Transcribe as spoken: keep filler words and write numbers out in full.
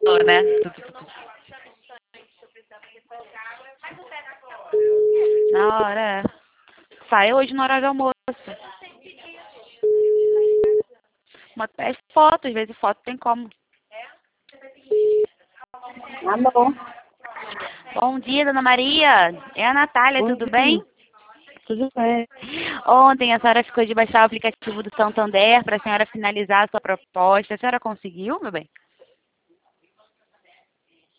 né? Na hora, é. Sai hoje no horário do almoço. Uma pede foto, às vezes foto tem como. Alô? Bom dia, dona Maria. É a Natália, Bom tudo dia. bem? Tudo bem? Ontem a senhora ficou de baixar o aplicativo do Santander para a senhora finalizar a sua proposta. A senhora conseguiu, meu bem?